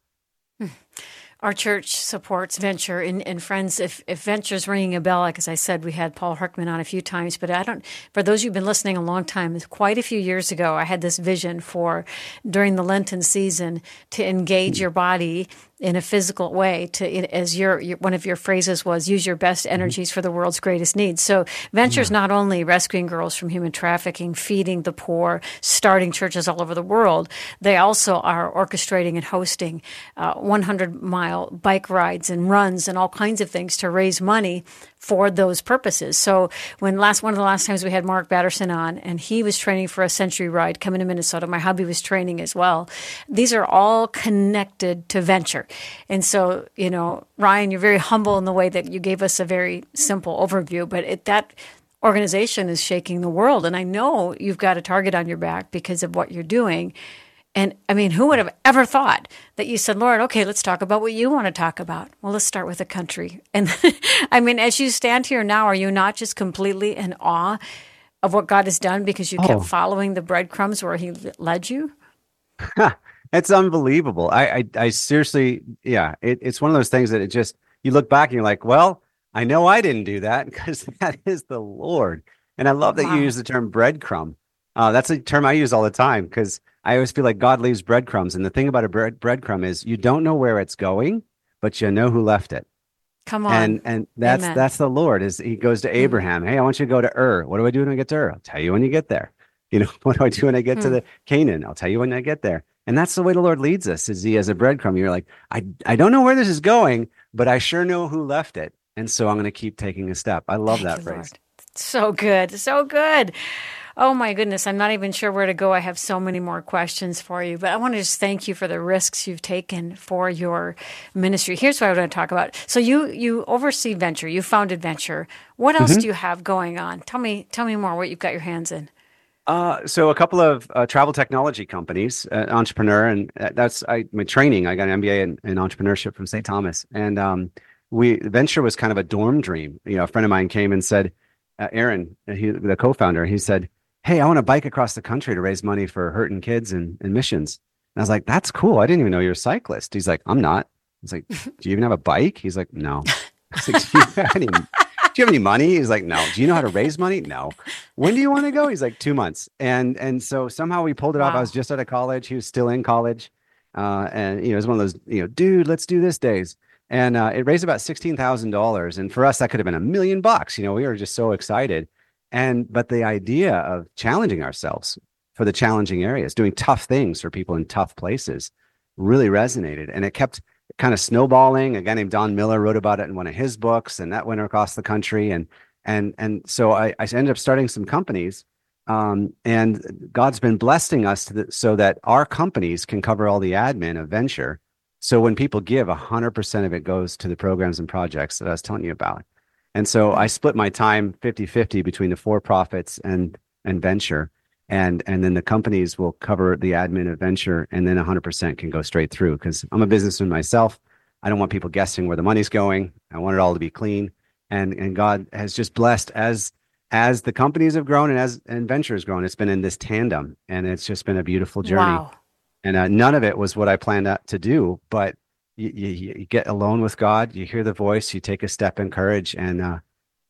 Our church supports Venture, and, and friends, if, if Venture's ringing a bell, like as I said, we had Paul Herkman on a few times, but I don't, for those who've been listening a long time, quite a few years ago, I had this vision for during the Lenten season to engage your body in a physical way, to as your, your one of your phrases was, use your best energies for the world's greatest needs. So Venture's not only rescuing girls from human trafficking, feeding the poor, starting churches all over the world, they also are orchestrating and hosting uh, one hundred mile bike rides and runs and all kinds of things to raise money for those purposes. So when last one of the last times we had Mark Batterson on, and he was training for a century ride coming to Minnesota, my hubby was training as well. These are all connected to Venture. And so, you know, Ryan, you're very humble in the way that you gave us a very simple overview, but it, that organization is shaking the world. And I know you've got a target on your back because of what you're doing. And I mean, who would have ever thought that you said, Lord, okay, let's talk about what you want to talk about. Well, let's start with a country. And I mean, as you stand here now, are you not just completely in awe of what God has done because you oh. kept following the breadcrumbs where he led you? It's unbelievable. I, I, I seriously, yeah, it, it's one of those things that it just, you look back and you're like, well, I know I didn't do that because that is the Lord. And I love that wow. you use the term breadcrumb. Uh, that's a term I use all the time because I always feel like God leaves breadcrumbs. And the thing about a bread breadcrumb is you don't know where it's going, but you know who left it. Come on. And and that's Amen. that's the Lord. Is he goes to Abraham, mm-hmm. hey, I want you to go to Ur. What do I do when I get to Ur? I'll tell you when you get there. You know, what do I do when I get mm-hmm. to the Canaan? I'll tell you when I get there. And that's the way the Lord leads us, is he has a breadcrumb. You're like, I, I don't know where this is going, but I sure know who left it. And so I'm going to keep taking a step. I love Thank that you, phrase. Lord. So good. So good. Oh, my goodness. I'm not even sure where to go. I have so many more questions for you, but I want to just thank you for the risks you've taken for your ministry. Here's what I want to talk about. So you you oversee Venture. You founded Venture. What else mm-hmm. do you have going on? Tell me, tell me more what you've got your hands in. Uh, so a couple of uh, travel technology companies, uh, entrepreneur, and that's I, my training. I got an M B A in, in entrepreneurship from Saint Thomas, and um, we Venture was kind of a dorm dream. You know, a friend of mine came and said, uh, Aaron, he, the co-founder, he said, hey, I want to bike across the country to raise money for hurting kids and, and missions. And I was like, that's cool. I didn't even know you're a cyclist. He's like, I'm not. I was like, do you even have a bike? He's like, no. I was like, do you have any, do you have any money? He's like, no. Do you know how to raise money? No. When do you want to go? He's like, two months. And and so somehow we pulled it wow. off. I was just out of college. He was still in college. Uh, and, you know, it was one of those, you know, dude, let's do this days. And uh, it raised about sixteen thousand dollars. And for us, that could have been a million bucks. You know, we were just so excited. And, but the idea of challenging ourselves for the challenging areas, doing tough things for people in tough places really resonated. And it kept kind of snowballing. A guy named Don Miller wrote about it in one of his books, and that went across the country. And, and, and so I, I ended up starting some companies. Um, and God's been blessing us to the, so that our companies can cover all the admin of venture. So when people give, one hundred percent of it goes to the programs and projects that I was telling you about. And so I split my time fifty-fifty between the for-profits and, and venture. And, and then the companies will cover the admin of venture, and then one hundred percent can go straight through, because I'm a businessman myself. I don't want people guessing where the money's going. I want it all to be clean. And, and God has just blessed as as the companies have grown and as and venture has grown. It's been in this tandem, and it's just been a beautiful journey. Wow. And uh, none of it was what I planned out to do, but you, you, you get alone with God, you hear the voice, you take a step in courage, and uh,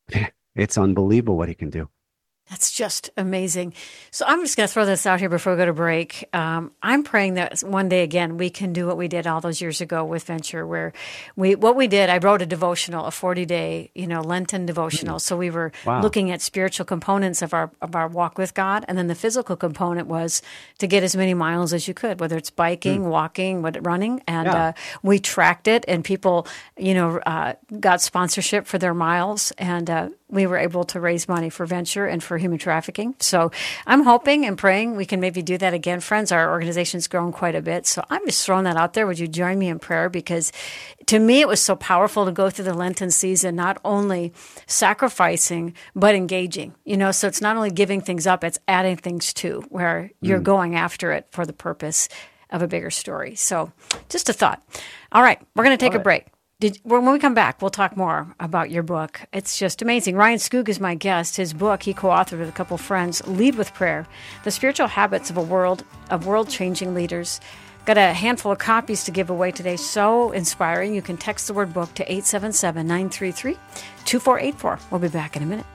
it's unbelievable what he can do. That's just amazing. So I'm just going to throw this out here before we go to break. Um, I'm praying that one day again we can do what we did all those years ago with Venture, where we what we did. I wrote a devotional, a forty day, you know, Lenten devotional. Mm. So we were wow. looking at spiritual components of our of our walk with God, and then the physical component was to get as many miles as you could, whether it's biking, mm. walking, what running, and yeah. uh, we tracked it, and people, you know, uh, got sponsorship for their miles, and uh, we were able to raise money for Venture and for human trafficking. So I'm hoping and praying we can maybe do that again, friends. Our organization's grown quite a bit. So I'm just throwing that out there. Would you join me in prayer? Because to me, it was so powerful to go through the Lenten season, not only sacrificing, but engaging. You know, so it's not only giving things up, it's adding things too, where you're mm. going after it for the purpose of a bigger story. So just a thought. All right, we're going to take Love a break. It. Did, when we come back, we'll talk more about your book. It's just amazing. Ryan Skoog is my guest. His book, he co-authored with a couple friends, Lead with Prayer, The Spiritual Habits of a World of World-Changing Leaders. Got a handful of copies to give away today. So inspiring. You can text the word book to eight seven seven, nine three three, two four eight four. We'll be back in a minute.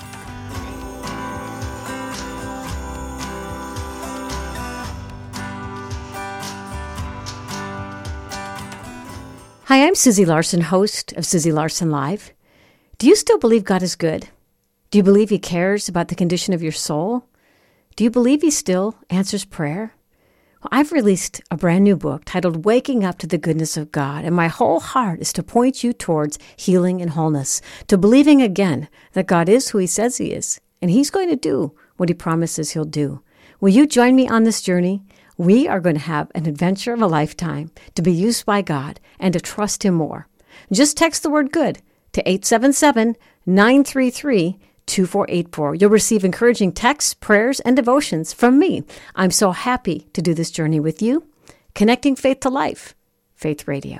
Hi, I'm Susie Larson, host of Susie Larson Live. Do you still believe God is good? Do you believe he cares about the condition of your soul? Do you believe he still answers prayer? Well, I've released a brand new book titled Waking Up to the Goodness of God, and my whole heart is to point you towards healing and wholeness, to believing again that God is who he says he is, and he's going to do what he promises he'll do. Will you join me on this journey? We are going to have an adventure of a lifetime to be used by God and to trust him more. Just text the word good to eight seven seven, nine three three, two four eight four. You'll receive encouraging texts, prayers, and devotions from me. I'm so happy to do this journey with you. Connecting faith to life. Faith Radio.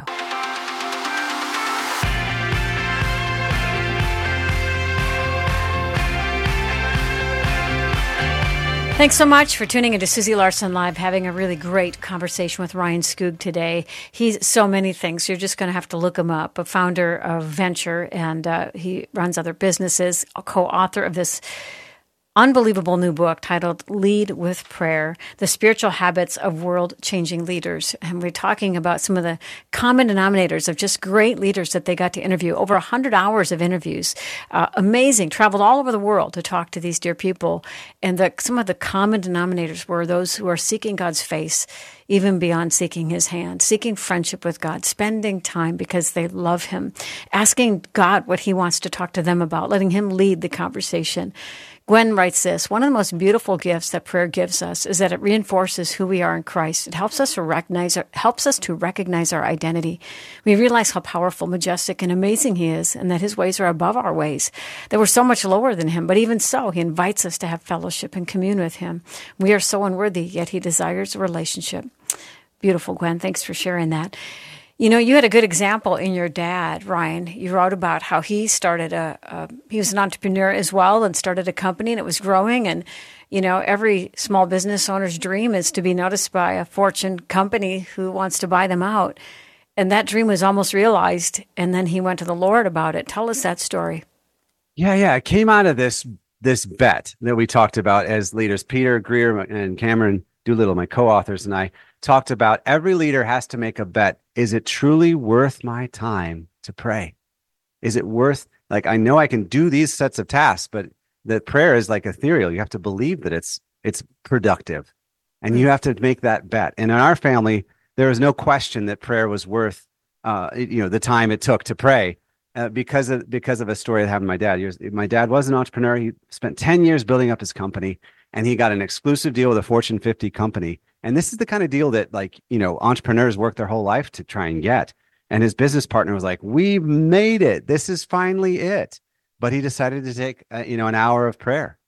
Thanks so much for tuning into Susie Larson Live, having a really great conversation with Ryan Skoog today. He's so many things. You're just going to have to look him up, a founder of Venture, and uh, he runs other businesses, a co-author of this unbelievable new book titled Lead with Prayer, The Spiritual Habits of World-Changing Leaders. And we're talking about some of the common denominators of just great leaders that they got to interview. Over one hundred hours of interviews. Uh, amazing. Traveled all over the world to talk to these dear people. And the, some of the common denominators were those who are seeking God's face, even beyond seeking his hand, seeking friendship with God, spending time because they love him, asking God what he wants to talk to them about, letting him lead the conversation. Gwen writes this, one of the most beautiful gifts that prayer gives us is that it reinforces who we are in Christ. It helps us to recognize our, helps us to recognize our identity. We realize how powerful, majestic, and amazing he is, and that his ways are above our ways, that we're so much lower than him. But even so, he invites us to have fellowship and commune with him. We are so unworthy, yet he desires a relationship. Beautiful, Gwen. Thanks for sharing that. You know, you had a good example in your dad, Ryan. You wrote about how he started a, a, he was an entrepreneur as well and started a company and it was growing. And, you know, every small business owner's dream is to be noticed by a Fortune company who wants to buy them out. And that dream was almost realized. And then he went to the Lord about it. Tell us that story. Yeah, yeah. It came out of this, this bet that we talked about as leaders. Peter Greer and Cameron Doolittle, my co-authors, and I talked about every leader has to make a bet. Is it truly worth my time to pray? Is it worth, like, I know I can do these sets of tasks, but the prayer is like ethereal. You have to believe that it's it's productive, and you have to make that bet. And in our family, there was no question that prayer was worth, uh, you know, the time it took to pray, uh, because of because of a story that happened to my dad. He was, my dad was an entrepreneur. He spent ten years building up his company, and he got an exclusive deal with a Fortune fifty company. And this is the kind of deal that, like, you know, entrepreneurs work their whole life to try and get. And his business partner was like, "We've made it. This is finally it." But he decided to take, uh, you know, an hour of prayer,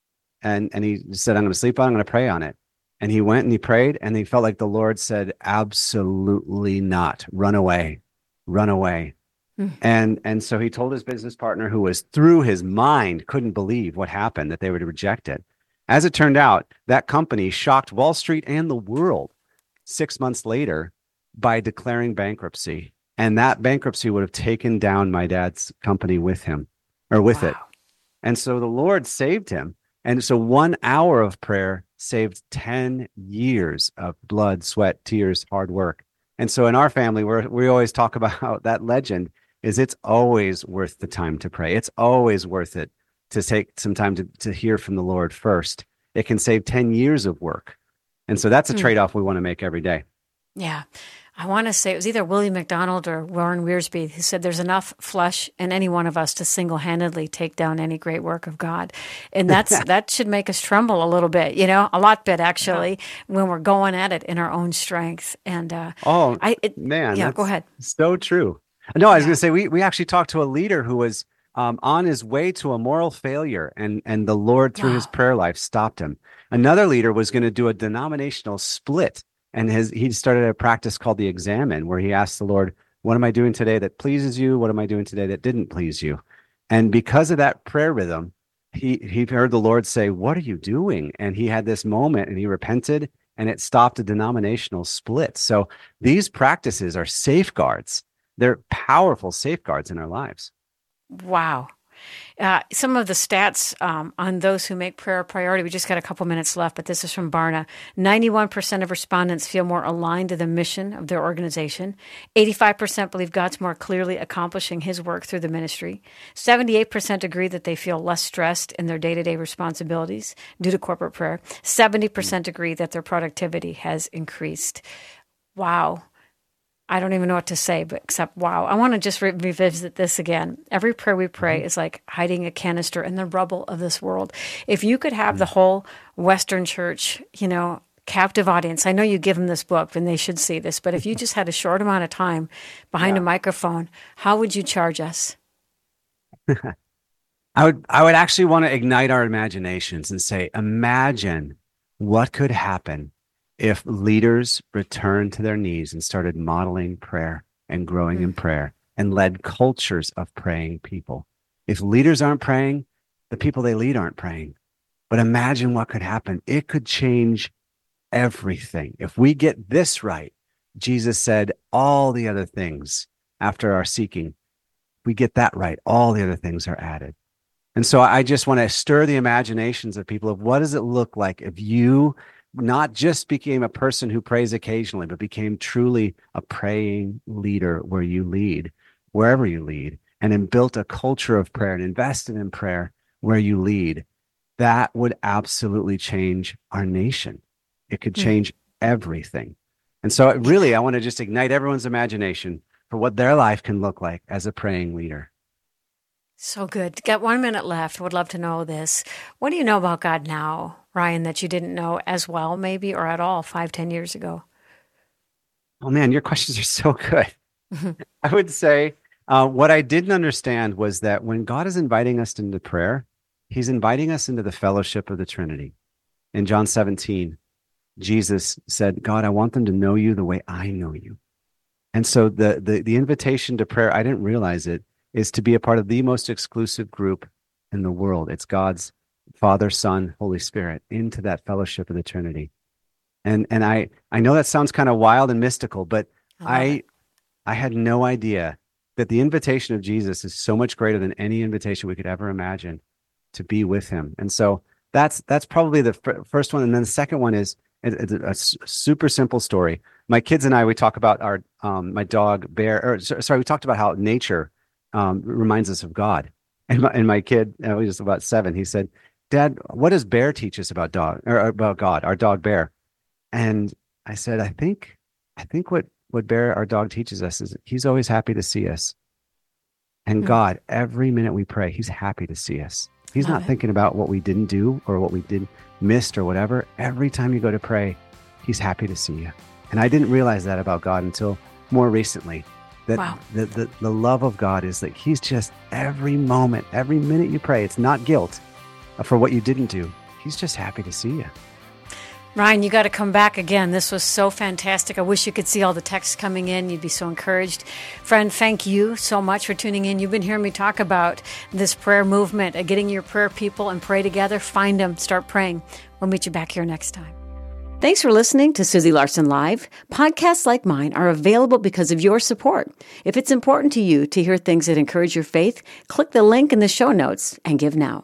and and he said, "I'm going to sleep on it. I'm going to pray on it." And he went and he prayed, and he felt like the Lord said, "Absolutely not. Run away, run away." Mm. And and so he told his business partner, who was through his mind, couldn't believe what happened, that they would reject it. As it turned out, that company shocked Wall Street and the world six months later by declaring bankruptcy. And that bankruptcy would have taken down my dad's company with him, or with wow. it. And so the Lord saved him. And so one hour of prayer saved ten years of blood, sweat, tears, hard work. And so in our family, we we always talk about that legend is it's always worth the time to pray. It's always worth it to take some time to, to hear from the Lord first. It can save ten years of work. And so that's a mm. trade-off we want to make every day. Yeah. I want to say it was either William McDonald or Warren Wiersbe who said there's enough flesh in any one of us to single-handedly take down any great work of God. And that's that should make us tremble a little bit, you know, a lot bit actually, yeah. when we're going at it in our own strength. And uh, oh, I, it, man, yeah, go ahead. So true. No, I was yeah. going to say, we we actually talked to a leader who was um, on his way to a moral failure, and, and the Lord, through wow. his prayer life, stopped him. Another leader was going to do a denominational split. And his, he started a practice called the Examine, where he asked the Lord, "What am I doing today that pleases you? What am I doing today that didn't please you?" And because of that prayer rhythm, he he heard the Lord say, "What are you doing?" And he had this moment, and he repented, and it stopped a denominational split. So these practices are safeguards. They're powerful safeguards in our lives. Wow. Uh, some of the stats um, on those who make prayer a priority, we just got a couple minutes left, but this is from Barna. ninety-one percent of respondents feel more aligned to the mission of their organization. eighty-five percent believe God's more clearly accomplishing his work through the ministry. seventy-eight percent agree that they feel less stressed in their day-to-day responsibilities due to corporate prayer. seventy percent agree that their productivity has increased. Wow. I don't even know what to say, but except, wow. I want to just re- revisit this again. Every prayer we pray mm-hmm. is like hiding a canister in the rubble of this world. If you could have mm-hmm. the whole Western church, you know, captive audience, I know you give them this book and they should see this, but if you just had a short amount of time behind yeah. a microphone, how would you charge us? I would, I would actually want to ignite our imaginations and say, imagine what could happen if leaders returned to their knees and started modeling prayer and growing mm. in prayer and led cultures of praying people. If leaders aren't praying, the people they lead aren't praying. But imagine what could happen. It could change everything. If we get this right, Jesus said all the other things after our seeking, if we get that right, all the other things are added. And so I just want to stir the imaginations of people of what does it look like if you not just became a person who prays occasionally, but became truly a praying leader where you lead, wherever you lead, and then built a culture of prayer and invested in prayer where you lead. That would absolutely change our nation. It could change mm-hmm. everything. And so really, I want to just ignite everyone's imagination for what their life can look like as a praying leader. So good. Got one minute left. Would love to know this. What do you know about God now, Ryan, that you didn't know as well, maybe, or at all five, ten years ago? Oh, man, your questions are so good. I would say uh, what I didn't understand was that when God is inviting us into prayer, he's inviting us into the fellowship of the Trinity. In John seventeen, Jesus said, God, I want them to know you the way I know you. And so the the, the invitation to prayer, I didn't realize it, is to be a part of the most exclusive group in the world. It's God's Father, Son, Holy Spirit into that fellowship of the Trinity. And and I, I know that sounds kind of wild and mystical, but I I, I had no idea that the invitation of Jesus is so much greater than any invitation we could ever imagine to be with him. And so that's that's probably the f- first one. And then the second one is It, it's a, a s- super simple story. My kids and I, we talk about our um, my dog Bear. Or so- sorry, we talked about how nature um, reminds us of God. And my, and my kid, uh, he was about seven. He said, "Dad, what does Bear teach us about dog or about God? Our dog Bear." And I said, "I think, I think what what Bear, our dog, teaches us is he's always happy to see us. And Hmm. God, every minute we pray, he's happy to see us. He's Love not it. thinking about what we didn't do or what we did missed or whatever. Every time you go to pray, he's happy to see you." And I didn't realize that about God until more recently. That Wow. the, the, the love of God is that he's just every moment, every minute you pray, it's not guilt for what you didn't do. He's just happy to see you. Ryan, you got to come back again. This was so fantastic. I wish you could see all the texts coming in. You'd be so encouraged. Friend, thank you so much for tuning in. You've been hearing me talk about this prayer movement, uh, getting your prayer people and pray together. Find them. Start praying. We'll meet you back here next time. Thanks for listening to Susie Larson Live. Podcasts like mine are available because of your support. If it's important to you to hear things that encourage your faith, click the link in the show notes and give now.